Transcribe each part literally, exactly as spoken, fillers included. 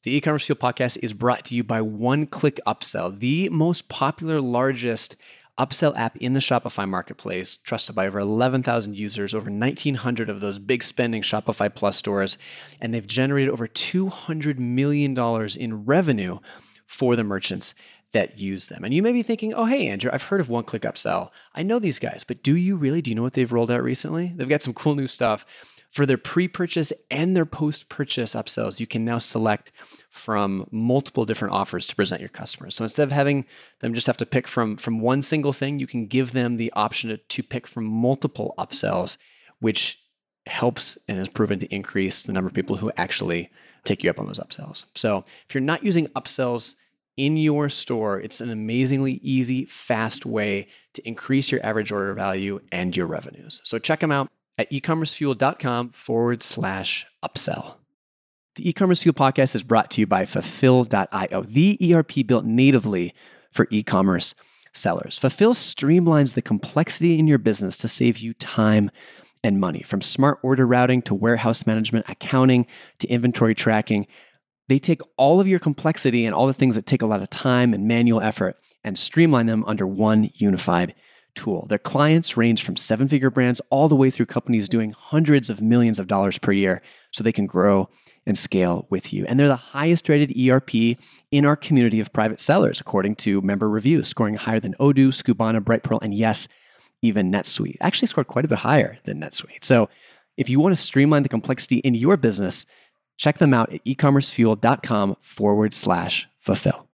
The E-commerce Fuel podcast is brought to you by One Click Upsell, the most popular, largest upsell app in the Shopify marketplace, trusted by over eleven thousand users, over nineteen hundred of those big spending Shopify Plus stores, and they've generated over two hundred million dollars in revenue for the merchants that use them. And you may be thinking, oh, hey, Andrew, I've heard of One Click Upsell. I know these guys, but do you really? Do you know what they've rolled out recently? They've got some cool new stuff. For their pre-purchase and their post-purchase upsells, you can now select from multiple different offers to present your customers. So instead of having them just have to pick from, from one single thing, you can give them the option to, to pick from multiple upsells, which helps and has proven to increase the number of people who actually take you up on those upsells. So if you're not using upsells in your store, it's an amazingly easy, fast way to increase your average order value and your revenues. So check them out at ecommercefuel.com forward slash upsell. The E-commerce Fuel podcast is brought to you by Fulfill dot io, the E R P built natively for e-commerce sellers. Fulfill streamlines the complexity in your business to save you time and money. From smart order routing to warehouse management, accounting to inventory tracking, they take all of your complexity and all the things that take a lot of time and manual effort and streamline them under one unified tool. Their clients range from seven-figure brands all the way through companies doing hundreds of millions of dollars per year so they can grow and scale with you. And they're the highest rated E R P in our community of private sellers, according to member reviews, scoring higher than Odoo, Skubana, Brightpearl, and yes, even NetSuite. Actually scored quite a bit higher than NetSuite. So if you want to streamline the complexity in your business, check them out at ecommercefuel.com forward slash fulfill.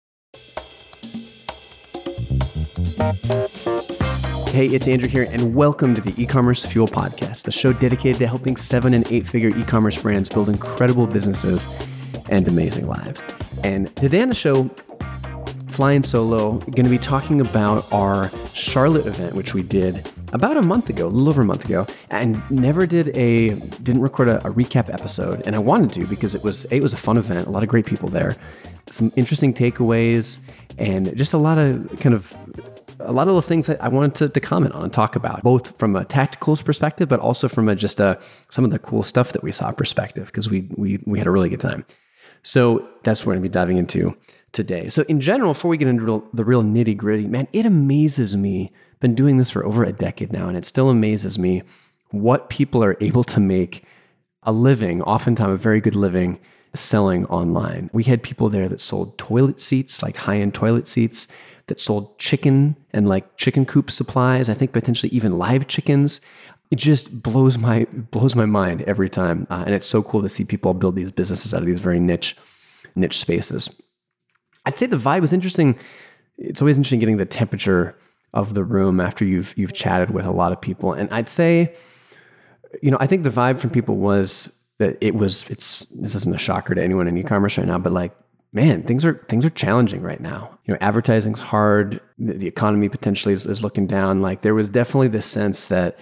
Hey, it's Andrew here, and welcome to the E-commerce Fuel podcast, the show dedicated to helping seven and eight-figure e-commerce brands build incredible businesses and amazing lives. And today on the show, flying solo, going to be talking about our Charlotte event, which we did about a month ago, a little over a month ago, and never did a didn't record a, a recap episode, and I wanted to because it was it was a fun event, a lot of great people there, some interesting takeaways, and just a lot of kind of. a lot of the things that I wanted to, to comment on and talk about, both from a tactical perspective, but also from a, just a, some of the cool stuff that we saw perspective, because we, we, we had a really good time. So that's what we're going to be diving into today. So in general, before we get into real, the real nitty gritty, man, it amazes me. Been doing this for over a decade now, and it still amazes me what people are able to make a living, oftentimes a very good living, selling online. We had people there that sold toilet seats, like high-end toilet seats, that sold chicken and like chicken coop supplies, I think potentially even live chickens. It just blows my blows my mind every time. Uh, and it's so cool to see people build these businesses out of these very niche, niche spaces. I'd say the vibe was interesting. It's always interesting getting the temperature of the room after you've you've chatted with a lot of people. And I'd say, you know, I think the vibe from people was that it was, it's, this isn't a shocker to anyone in e-commerce right now, but like, man, things are things are challenging right now. You know, advertising's hard. The, the economy potentially is, is looking down. Like there was definitely this sense that,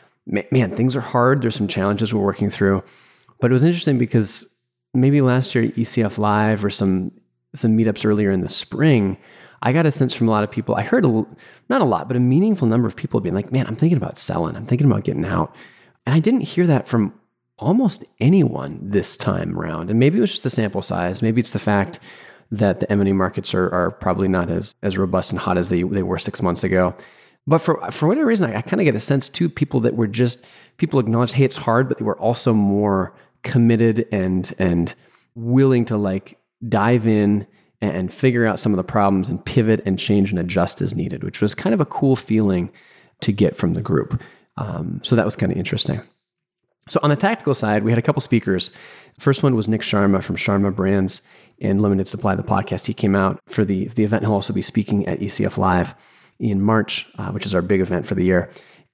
man, things are hard. There's some challenges we're working through. But it was interesting because maybe last year at E C F Live or some some meetups earlier in the spring, I got a sense from a lot of people. I heard a, not a lot, but a meaningful number of people being like, man, I'm thinking about selling. I'm thinking about getting out. And I didn't hear that from almost anyone this time around. And maybe it was just the sample size. Maybe it's the fact that the M and A markets are, are probably not as, as robust and hot as they, they were six months ago. But for, for whatever reason, I, I kind of get a sense too, people that were just, people acknowledged, hey, it's hard, but they were also more committed and, and willing to like dive in and figure out some of the problems and pivot and change and adjust as needed, which was kind of a cool feeling to get from the group. Um, so that was kind of interesting. So on the tactical side, we had a couple speakers. First one was Nick Sharma from Sharma Brands and Limited Supply, the podcast. He came out for the, the event. He'll also be speaking at E C F Live in March, uh, which is our big event for the year.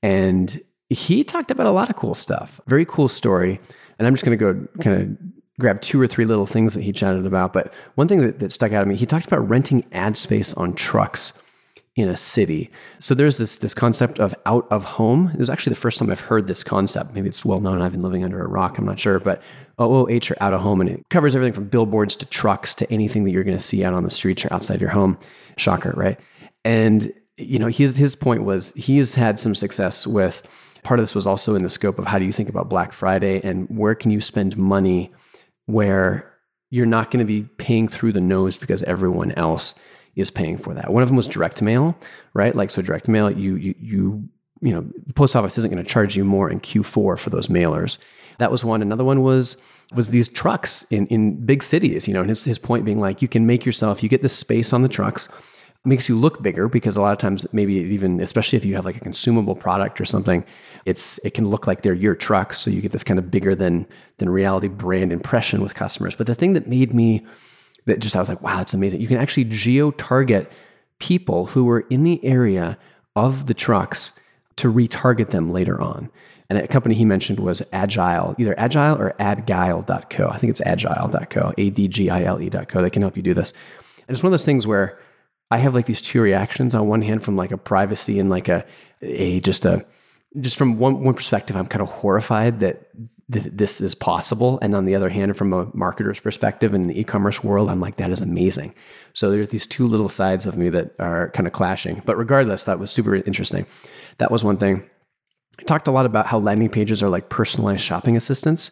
And he talked about a lot of cool stuff. Very cool story. And I'm just going to go kind of grab two or three little things that he chatted about. But one thing that, that stuck out to me, he talked about renting ad space on trucks in a city. So there's this this concept of out of home. It was actually the first time I've heard this concept. Maybe it's well known. I've been living under a rock. I'm not sure. But O O H or out of home. And it covers everything from billboards to trucks to anything that you're going to see out on the streets or outside your home. Shocker, right? And you know, his his point was he has had some success with, part of this was also in the scope of how do you think about Black Friday and where can you spend money where you're not going to be paying through the nose because everyone else is paying for that. One of them was direct mail, right? Like, so direct mail, you, you, you, you know, the post office isn't going to charge you more in Q four for those mailers. That was one. Another one was, was these trucks in, in big cities, you know, and his, his point being like, you can make yourself, you get this space on the trucks, makes you look bigger because a lot of times, maybe even, especially if you have like a consumable product or something, it's, it can look like they're your trucks. So you get this kind of bigger than, than reality brand impression with customers. But the thing that made me, that just, I was like, wow, that's amazing. You can actually geo-target people who were in the area of the trucks to retarget them later on. And a company he mentioned was Agile, either Agile or adgile dot co. I think it's agile dot co, A D G I L E dot co. They can help you do this. And it's one of those things where I have like these two reactions. On one hand, from like a privacy and like a, a just a, just from one, one perspective, I'm kind of horrified that th- this is possible. And on the other hand, from a marketer's perspective in the e-commerce world, I'm like, that is amazing. So there's these two little sides of me that are kind of clashing. But regardless, that was super interesting. That was one thing. I talked a lot about how landing pages are like personalized shopping assistants.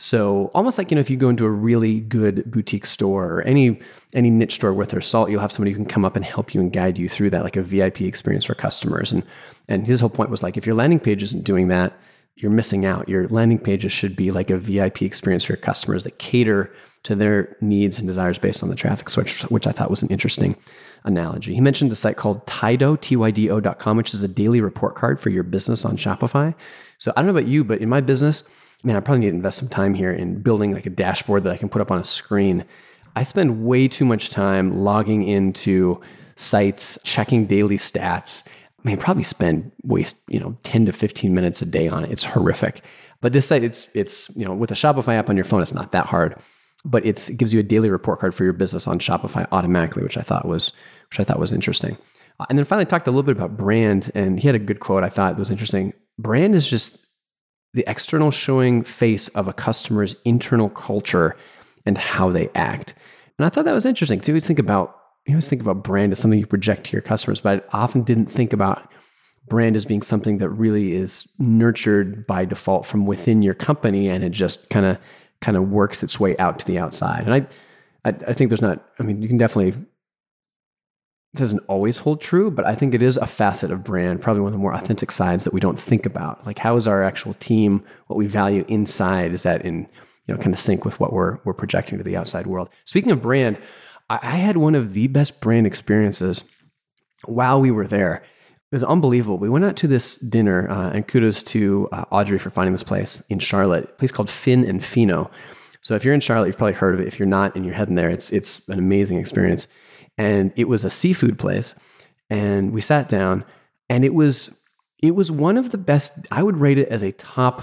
So almost like, you know, if you go into a really good boutique store or any any niche store worth their salt, you'll have somebody who can come up and help you and guide you through that, like a V I P experience for customers. And and his whole point was like, if your landing page isn't doing that, you're missing out. Your landing pages should be like a V I P experience for your customers that cater to their needs and desires based on the traffic switch, which I thought was an interesting analogy. He mentioned a site called Tydo, T Y D O dot com, which is a daily report card for your business on Shopify. So I don't know about you, but in my business, man, I probably need to invest some time here in building like a dashboard that I can put up on a screen. I spend way too much time logging into sites, checking daily stats. I mean, probably spend waste, you know, ten to fifteen minutes a day on it. It's horrific. But this site, it's, it's, you know, with a Shopify app on your phone, it's not that hard, but it's, it gives you a daily report card for your business on Shopify automatically, which I thought was, which I thought was interesting. Uh, and then finally talked a little bit about brand, and he had a good quote I thought was interesting. Brand is just the external showing face of a customer's internal culture and how they act. And I thought that was interesting. So you always think about, you always think about brand as something you project to your customers, but I often didn't think about brand as being something that really is nurtured by default from within your company, and it just kind of kind of works its way out to the outside. And I, I, I think there's not, I mean, you can definitely, it doesn't always hold true, but I think it is a facet of brand, probably one of the more authentic sides that we don't think about. Like, how is our actual team, what we value inside, is that in, you know, kind of sync with what we're we're projecting to the outside world? Speaking of brand, I, I had one of the best brand experiences while we were there. It was unbelievable. We went out to this dinner, uh, and kudos to uh, Audrey for finding this place in Charlotte, a place called Fin and Fino. So if you're in Charlotte, you've probably heard of it. If you're not and you're heading there, it's it's an amazing experience. And it was a seafood place, and we sat down, and it was it was one of the best. I would rate it as a top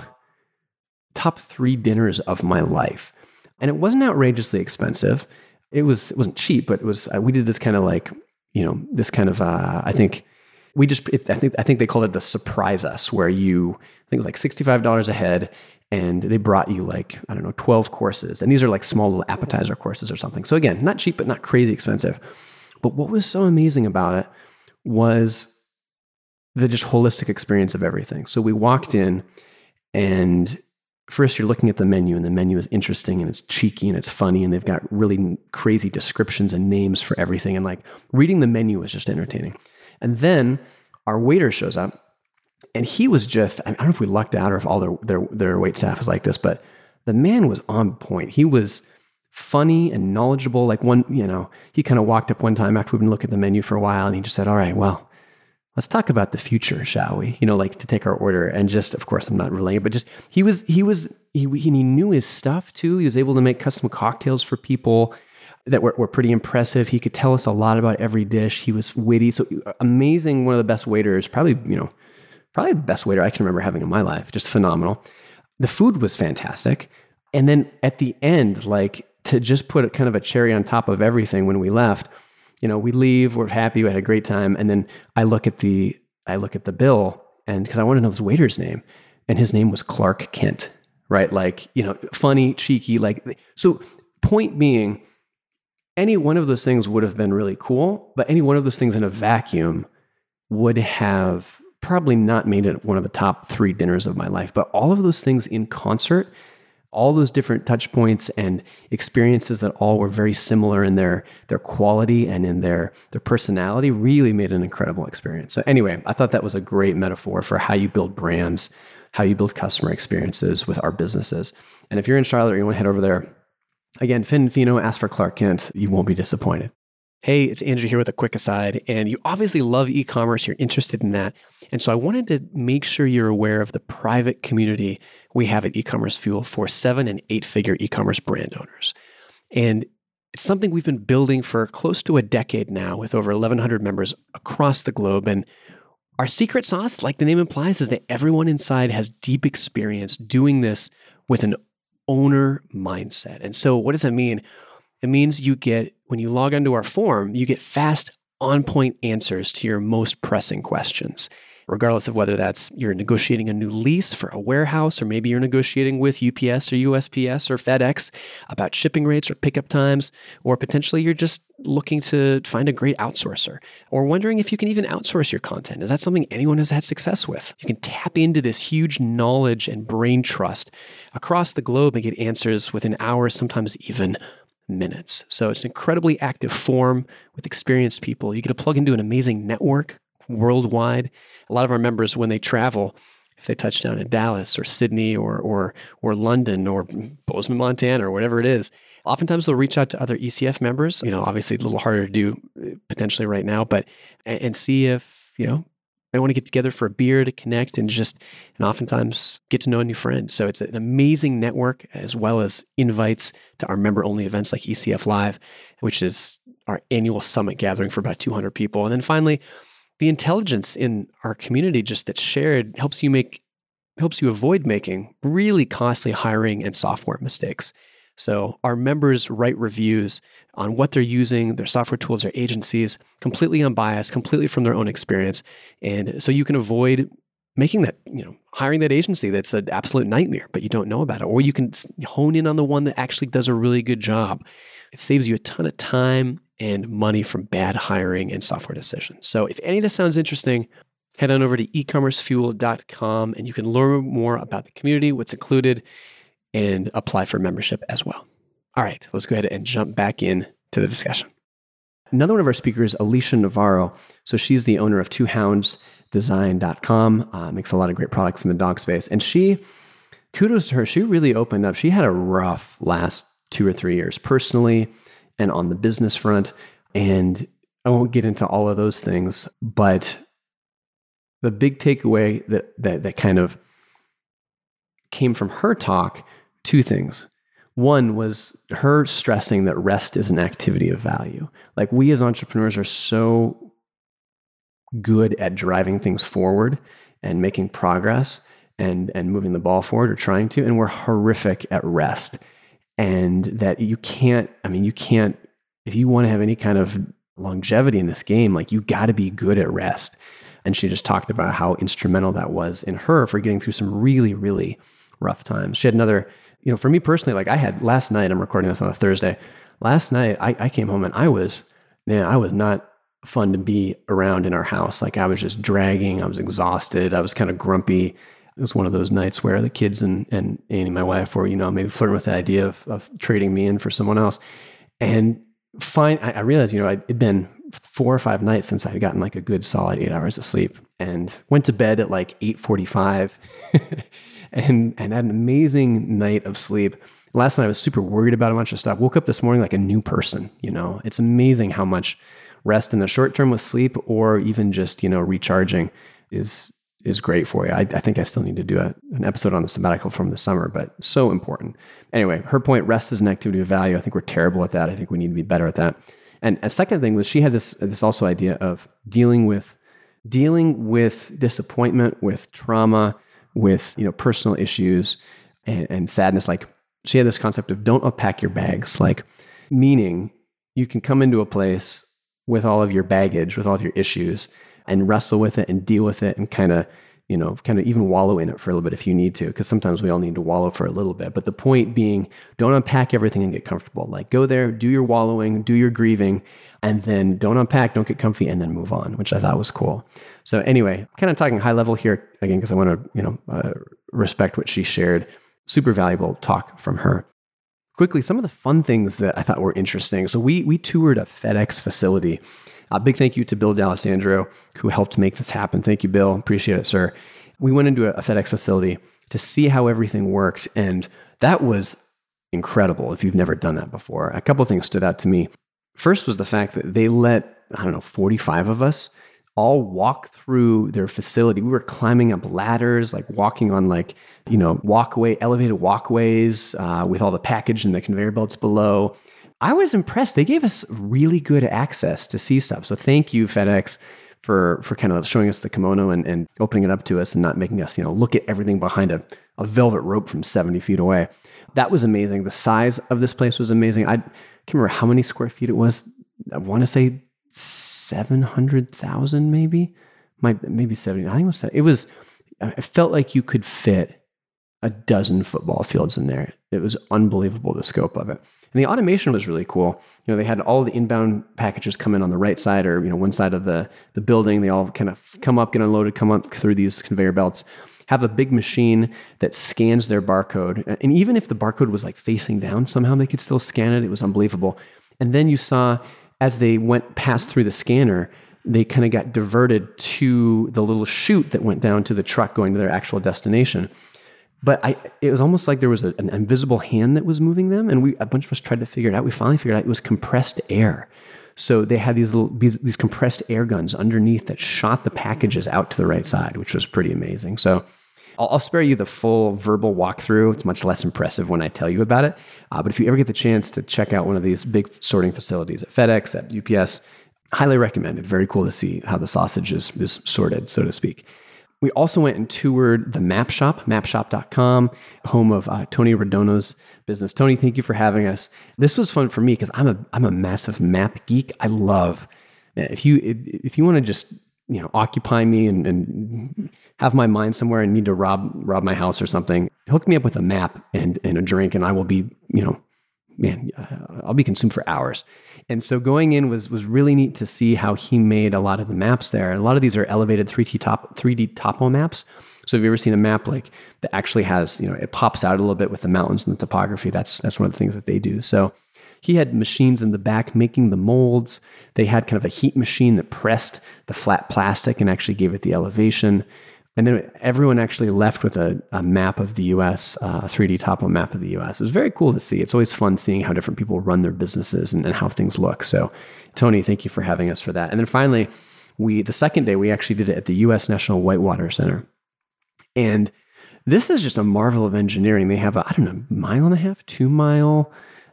top three dinners of my life, and it wasn't outrageously expensive. It was it wasn't cheap, but it was. Uh, we did this kind of like you know this kind of uh, I think. We just, it, I think, I think they called it the surprise us, where you, I think it was like sixty-five dollars a head, and they brought you like, I don't know, twelve courses. And these are like small little appetizer courses or something. So again, not cheap, but not crazy expensive. But what was so amazing about it was the just holistic experience of everything. So we walked in, and first you're looking at the menu, and the menu is interesting, and it's cheeky, and it's funny, and they've got really crazy descriptions and names for everything. And like reading the menu was just entertaining. And then our waiter shows up, and he was just, I don't know if we lucked out or if all their, their, their wait staff is like this, but the man was on point. He was funny and knowledgeable. Like one, you know, he kind of walked up one time after we've been looking at the menu for a while, and he just said, all right, well, let's talk about the future, shall we? You know, like to take our order. And just, of course, I'm not relaying it, but just, he was, he was, he, he knew his stuff too. He was able to make custom cocktails for people that were, were pretty impressive. He could tell us a lot about every dish. He was witty. So amazing. One of the best waiters, probably, you know, probably the best waiter I can remember having in my life. Just phenomenal. The food was fantastic. And then at the end, like to just put a kind of a cherry on top of everything when we left, you know, we leave, we're happy, we had a great time. And then I look at the, I look at the bill, and because I want to know this waiter's name, and his name was Clark Kent, right? Like, you know, funny, cheeky, like, so point being, any one of those things would have been really cool, but any one of those things in a vacuum would have probably not made it one of the top three dinners of my life. But all of those things in concert, all those different touch points and experiences that all were very similar in their their quality and in their their personality really made an incredible experience. So anyway, I thought that was a great metaphor for how you build brands, how you build customer experiences with our businesses. And if you're in Charlotte or you want to head over there, again, Fin Fino, ask for Clark Kent. You won't be disappointed. Hey, it's Andrew here with a quick aside. And you obviously love e-commerce. You're interested in that. And so I wanted to make sure you're aware of the private community we have at E-commerce Fuel for seven and eight figure e-commerce brand owners. And it's something we've been building for close to a decade now with over eleven hundred members across the globe. And our secret sauce, like the name implies, is that everyone inside has deep experience doing this with an owner mindset. And so what does that mean? It means you get, when you log onto our forum, you get fast, on-point answers to your most pressing questions, regardless of whether that's you're negotiating a new lease for a warehouse, or maybe you're negotiating with U P S or U S P S or FedEx about shipping rates or pickup times, or potentially you're just looking to find a great outsourcer, or wondering if you can even outsource your content. Is that something anyone has had success with? You can tap into this huge knowledge and brain trust across the globe and get answers within hours, sometimes even minutes. So it's an incredibly active forum with experienced people. You get to plug into an amazing network worldwide. A lot of our members, when they travel, if they touch down in Dallas or Sydney or or or London or Bozeman, Montana, or whatever it is, oftentimes they'll reach out to other E C F members. You know, obviously a little harder to do potentially right now, but and see if, you know, they want to get together for a beer to connect and just, and oftentimes get to know a new friend. So it's an amazing network, as well as invites to our member-only events like E C F Live, which is our annual summit gathering for about two hundred people. And then finally, the intelligence in our community just that's shared helps you make, helps you avoid making really costly hiring and software mistakes. So our members write reviews on what they're using, their software tools, their agencies, completely unbiased, completely from their own experience. And so you can avoid making that, you know, hiring that agency that's an absolute nightmare, but you don't know about it. Or you can hone in on the one that actually does a really good job. It saves you a ton of time and money from bad hiring and software decisions. So if any of this sounds interesting, head on over to e commerce fuel dot com and you can learn more about the community, what's included, and apply for membership as well. All right, let's go ahead and jump back in to the discussion. Another one of our speakers, Alicia Navarro. So she's the owner of two hounds design dot com, uh, makes a lot of great products in the dog space. And she, kudos to her, she really opened up. She had a rough last two or three years personally and on the business front. And I won't get into all of those things, but the big takeaway that that, that kind of came from her talk, two things. One was her stressing that rest is an activity of value. Like, we as entrepreneurs are so good at driving things forward and making progress and, and moving the ball forward, or trying to, and we're horrific at rest. And that you can't, I mean, you can't, if you want to have any kind of longevity in this game, like, you got to be good at rest. And she just talked about how instrumental that was in her for getting through some really, really rough times. She had another, you know, for me personally, like I had last night, I'm recording this on a Thursday. Last night, I, I came home and I was, man, I was not fun to be around in our house. Like, I was just dragging. I was exhausted. I was kind of grumpy. It was one of those nights where the kids and, and Annie, my wife, were, you know, maybe flirting with the idea of, of trading me in for someone else. And fine, I, I realized, you know, I'd, it'd been four or five nights since I had gotten like a good solid eight hours of sleep, and went to bed at like eight forty-five and, and had an amazing night of sleep. Last night I was super worried about a bunch of stuff. Woke up this morning like a new person. You know, it's amazing how much rest in the short term with sleep, or even just, you know, recharging is is great for you. I, I think I still need to do a, an episode on the sabbatical from the summer, but so important. Anyway, her point, rest is an activity of value. I think we're terrible at that. I think we need to be better at that. And a second thing was, she had this this also idea of dealing with dealing with disappointment, with trauma, with, you know, personal issues and, and sadness. Like, she had this concept of don't unpack your bags, like, meaning you can come into a place with all of your baggage, with all of your issues, and wrestle with it and deal with it and kind of, you know, kind of even wallow in it for a little bit if you need to, because sometimes we all need to wallow for a little bit. But the point being, don't unpack everything and get comfortable. Like, go there, do your wallowing, do your grieving, and then don't unpack, don't get comfy, and then move on, which I thought was cool. So anyway, kind of talking high level here again, because I want to, you know, uh, respect what she shared. super valuable talk from her. Quickly, some of the fun things that I thought were interesting. So we we toured a FedEx facility. A big thank you to Bill D'Alessandro, who helped make this happen. Thank you, Bill. Appreciate it, sir. We went into a, a FedEx facility to see how everything worked, and that was incredible if you've never done that before. A couple of things stood out to me. First was the fact that they let, I don't know, forty-five of us all walk through their facility. We were climbing up ladders, like walking on like, you know, walkway, elevated walkways uh, with all the package and the conveyor belts below. I was impressed. They gave us really good access to see stuff. So thank you, FedEx, for for kind of showing us the kimono and, and opening it up to us and not making us, you know, look at everything behind a, a velvet rope from seventy feet away. That was amazing. The size of this place was amazing. I can't remember how many square feet it was. I want to say seven hundred thousand maybe. Might, maybe seventy. I think it was, it was, it felt like you could fit a dozen football fields in there. It was unbelievable, the scope of it. And the automation was really cool. You know, they had all the inbound packages come in on the right side or, you know, one side of the, the building. They all kind of come up, get unloaded, come up through these conveyor belts, have a big machine that scans their barcode. And even if the barcode was like facing down, somehow they could still scan it. It was unbelievable. And then you saw as they went past through the scanner, they kind of got diverted to the little chute that went down to the truck going to their actual destination. But I, it was almost like there was a, an invisible hand that was moving them. And we, a bunch of us tried to figure it out. We finally figured out it was compressed air. So they had these little, these, these compressed air guns underneath that shot the packages out to the right side, which was pretty amazing. So I'll, I'll spare you the full verbal walkthrough. It's much less impressive when I tell you about it. Uh, but if you ever get the chance to check out one of these big sorting facilities at FedEx, at U P S, highly recommended. Very cool to see how the sausage is, is sorted, so to speak. We also went and toured the Map Shop, map shop dot com, home of uh, Tony Redono's business. Tony, thank you for having us. This was fun for me because I'm a I'm a massive map geek. I love, man, if you if you want to just, you know, occupy me and, and have my mind somewhere and need to rob rob my house or something, hook me up with a map and and a drink, and I will be, you know, man, I'll be consumed for hours. And so going in was was really neat to see how he made a lot of the maps there. And a lot of these are elevated three D top three D topo maps. So have you ever seen a map like that actually has, you know, it pops out a little bit with the mountains and the topography? That's that's one of the things that they do. So he had machines in the back making the molds. They had kind of a heat machine that pressed the flat plastic and actually gave it the elevation. And then everyone actually left with a, a map of the U S, uh, a three D topo map of the U S. It was very cool to see. It's always fun seeing how different people run their businesses and, and how things look. So, Tony, thank you for having us for that. And then finally, we the second day, we actually did it at the U S National Whitewater Center. And this is just a marvel of engineering. They have a, I don't know, mile and a half, two mile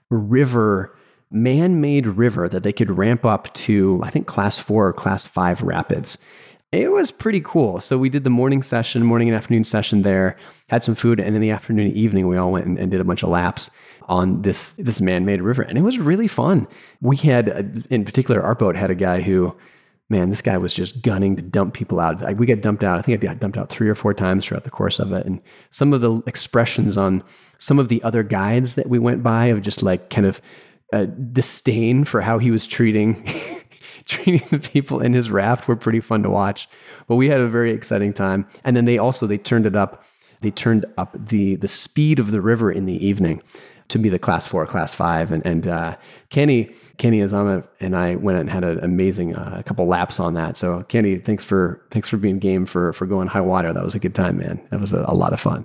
river, man-made river that they could ramp up to, I think, class four or class five rapids. It was pretty cool. So we did the morning session, morning and afternoon session there, had some food, and in the afternoon and evening, we all went and, and did a bunch of laps on this this man-made river. And it was really fun. We had, uh, in particular, our boat had a guy who, man, this guy was just gunning to dump people out. Like, we got dumped out. I think I got dumped out three or four times throughout the course of it. And some of the expressions on some of the other guides that we went by of just like kind of uh, disdain for how he was treating treating the people in his raft were pretty fun to watch. But we had a very exciting time. And then they also, they turned it up. They turned up the the speed of the river in the evening to be the class four, class five. And, and uh, Kenny, Kenny Azama and I went and had an amazing uh, a couple laps on that. So Kenny, thanks for thanks for being game for, for going high water. That was a good time, man. That was a, a lot of fun.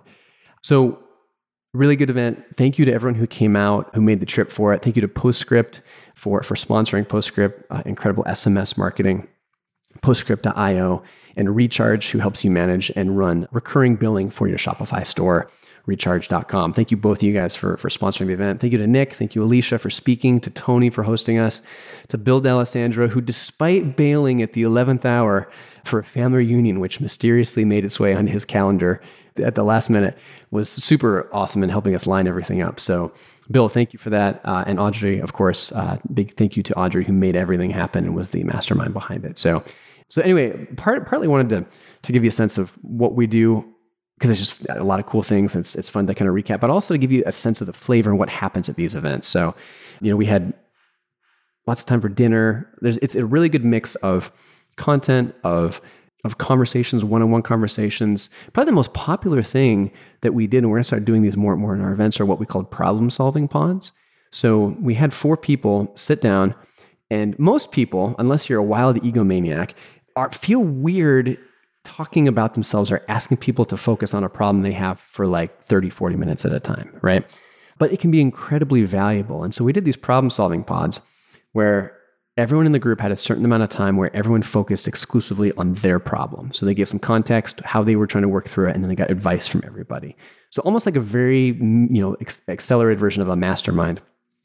So really good event. Thank you to everyone who came out, who made the trip for it. Thank you to Postscript for, for sponsoring Postscript, uh, incredible S M S marketing, Postscript dot io, and Recharge, who helps you manage and run recurring billing for your Shopify store, recharge dot com. Thank you both of you guys for, for sponsoring the event. Thank you to Nick. Thank you, Alicia, for speaking, to Tony for hosting us, to Bill D'Alessandro, who despite bailing at the eleventh hour for a family reunion, which mysteriously made its way on his calendar at the last minute, was super awesome in helping us line everything up. So Bill, thank you for that. Uh, and Audrey, of course, uh, big thank you to Audrey, who made everything happen and was the mastermind behind it. So, so anyway, part, partly wanted to, to give you a sense of what we do, because it's just a lot of cool things. It's, it's fun to kind of recap, but also to give you a sense of the flavor and what happens at these events. So, you know, we had lots of time for dinner. There's, it's a really good mix of content, of of conversations, one-on-one conversations. Probably the most popular thing that we did, and we're going to start doing these more and more in our events, are what we called problem-solving pods. So we had four people sit down, and most people, unless you're a wild egomaniac, are feel weird talking about themselves or asking people to focus on a problem they have for like thirty, forty minutes at a time, right? But it can be incredibly valuable. And so we did these problem-solving pods where everyone in the group had a certain amount of time where everyone focused exclusively on their problem. So they gave some context, how they were trying to work through it, and then they got advice from everybody. So almost like a very, you know, ex- accelerated version of a mastermind,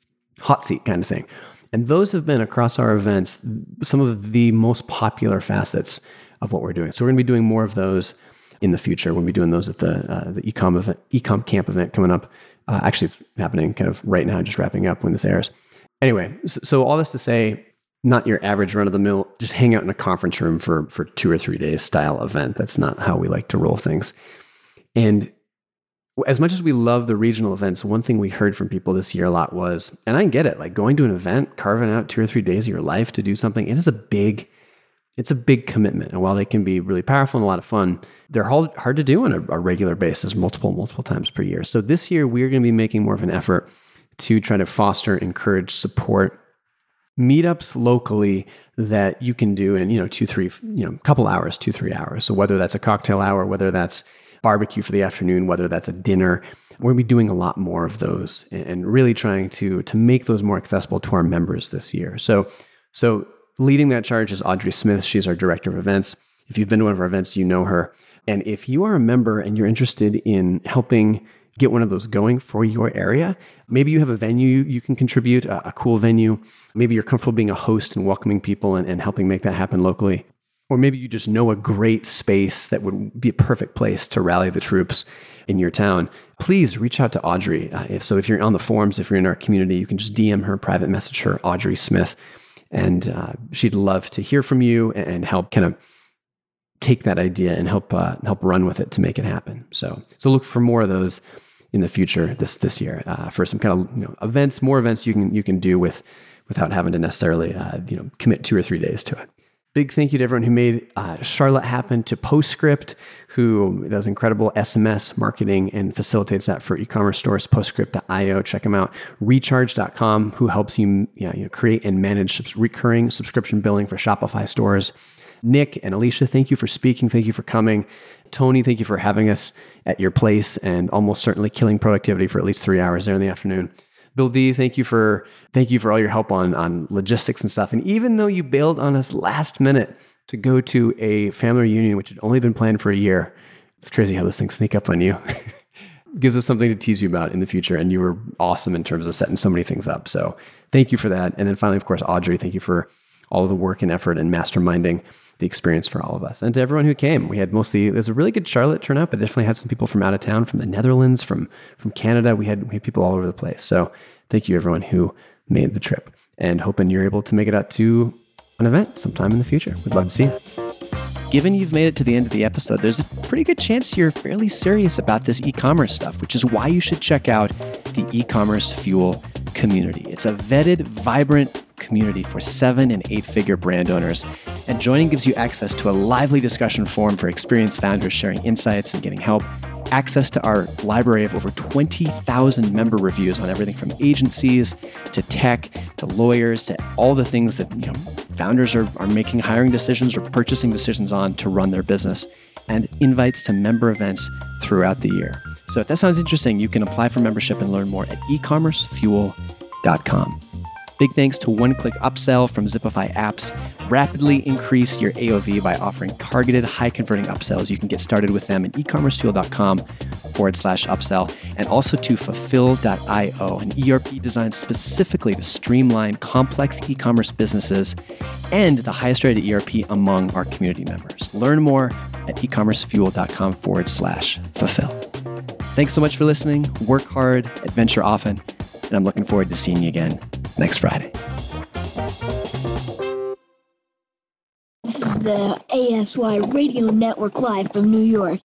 hot seat kind of thing. And those have been across our events some of the most popular facets of what we're doing. So we're going to be doing more of those in the future. We'll be doing those at the uh, the Ecom event, Ecom Camp event coming up. Uh, actually, it's happening kind of right now, just wrapping up when this airs. Anyway, so, so all this to say, not your average run-of-the-mill, just hang out in a conference room for, for two or three days style event. That's not how we like to roll things. And as much as we love the regional events, one thing we heard from people this year a lot was, and I get it, like going to an event, carving out two or three days of your life to do something, it is a big, it's a big commitment. And while they can be really powerful and a lot of fun, they're hard, hard to do on a, a regular basis, multiple, multiple times per year. So this year, we're going to be making more of an effort to try to foster, encourage, support meetups locally that you can do in, you know, two, three, you know, couple hours, two, three hours. So whether that's a cocktail hour, whether that's barbecue for the afternoon, whether that's a dinner, we're going to be doing a lot more of those and really trying to, to make those more accessible to our members this year. So, so leading that charge is Audrey Smith. She's our director of events. If you've been to one of our events, you know her. And if you are a member and you're interested in helping get one of those going for your area, maybe you have a venue you can contribute, a, a cool venue. Maybe you're comfortable being a host and welcoming people and, and helping make that happen locally. Or maybe you just know a great space that would be a perfect place to rally the troops in your town. Please reach out to Audrey. Uh, if, so if you're on the forums, if you're in our community, you can just D M her, private message her, Audrey Smith. And uh, she'd love to hear from you and help kind of take that idea and help uh, help run with it to make it happen. So so look for more of those in the future this this year uh, for some kind of, you know, events, more events you can you can do with without having to necessarily uh, you know commit two or three days to it. Big thank you to everyone who made uh, Charlotte happen, to Postscript, who does incredible S M S marketing and facilitates that for e-commerce stores, postscript dot io. Check them out. Recharge dot com, who helps you, yeah, you know, create and manage subs- recurring subscription billing for Shopify stores. Nick and Alicia, thank you for speaking. Thank you for coming. Tony, thank you for having us at your place and almost certainly killing productivity for at least three hours there in the afternoon. Bill D, thank you for thank you for all your help on, on logistics and stuff. And even though you bailed on us last minute to go to a family reunion, which had only been planned for a year, it's crazy how those things sneak up on you. Gives us something to tease you about in the future. And you were awesome in terms of setting so many things up. So thank you for that. And then finally, of course, Audrey, thank you for all of the work and effort and masterminding the experience for all of us. And to everyone who came, we had mostly, there's a really good Charlotte turnout, but definitely had some people from out of town, from the Netherlands, from, from Canada. We had, we had people all over the place. So thank you everyone who made the trip, and hoping you're able to make it out to an event sometime in the future. We'd love to see you. Given you've made it to the end of the episode, there's a pretty good chance you're fairly serious about this e-commerce stuff, which is why you should check out the E-commerce Fuel community. It's a vetted, vibrant community for seven and eight figure brand owners. And joining gives you access to a lively discussion forum for experienced founders sharing insights and getting help, access to our library of over twenty thousand member reviews on everything from agencies to tech to lawyers to all the things that, you know, founders are, are making hiring decisions or purchasing decisions on to run their business, and invites to member events throughout the year. So if that sounds interesting, you can apply for membership and learn more at e commerce fuel dot com. Big thanks to One Click Upsell from Zipify Apps. Rapidly increase your A O V by offering targeted, high-converting upsells. You can get started with them at e commerce fuel dot com forward slash upsell. And also to fulfill dot io, an E R P designed specifically to streamline complex e-commerce businesses and the highest rated E R P among our community members. Learn more at e commerce fuel dot com forward slash fulfill. Thanks so much for listening. Work hard, adventure often, and I'm looking forward to seeing you again next Friday. This is the A S Y Radio Network live from New York.